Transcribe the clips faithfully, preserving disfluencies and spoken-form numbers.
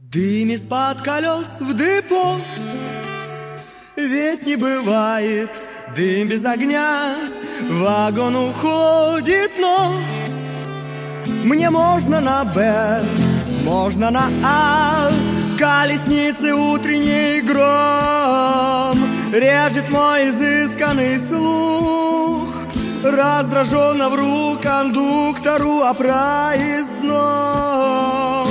Дым из-под колес в депо, ведь не бывает дым без огня. Вагон уходит, но мне можно на Б, можно на А. Колесницы утренний гром режет мой изысканный слух. Раздраженно вру кондуктору о проездном.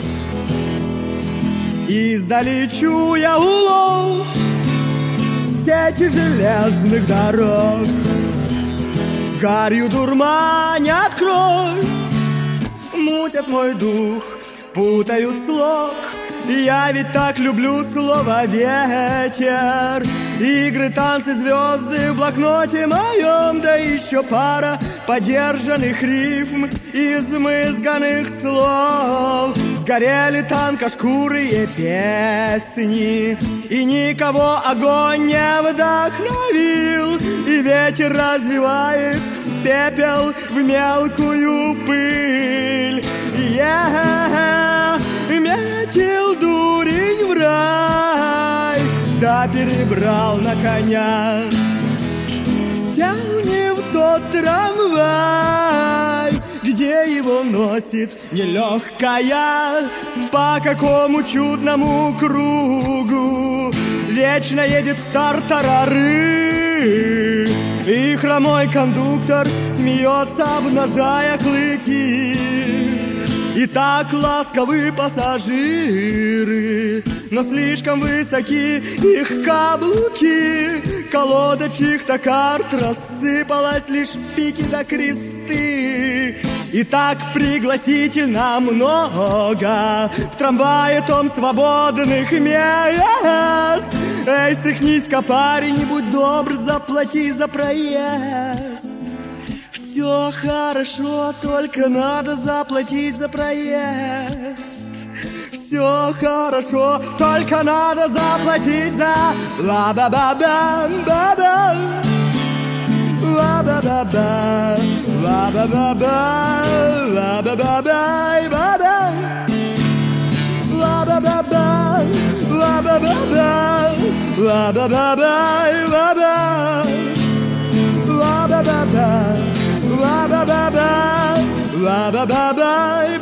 Издали чуя улов сети железных дорог. Гарью дурманят кровь, мутят мой дух, путают слог. Я ведь так люблю слово «ветер». Игры, танцы, звезды в блокноте моем. Да еще пара подержанных рифм, измызганных слов. Сгорели тонкошкурые песни, и никого огонь не вдохновил. И ветер развивает пепел в мелкую пыль. Yeah, метил дурень в рай, да перебрал на коня. Сел не в тот трамвай, где его носит нелегкая. По какому чудному кругу вечно едет тартарары. И хромой кондуктор смеется, обнажая клыки. И так ласковы пассажиры, но слишком высоки их каблуки. Колода чьих-то карт рассыпалась, лишь пики да кресты. И так пригласительно много в трамвае том свободных мест. Эй, стряхнись-ка, парень, не будь добр, заплати за проезд. Все хорошо, только надо заплатить за проезд. Все хорошо, только надо заплатить за ла-ба-ба-бам-ба-бам. Ла-ба-ба-ба, ла-ба-ба-ба, ла-ба-ба-бай-ба-ба. Ла-ба-ба-ба, ла-ба-ба-ба, ла-ба-ба-бай-ба-ба. Ла-ба-ба-ба, ла-ба-ба-ба, ла-ба-ба-бай.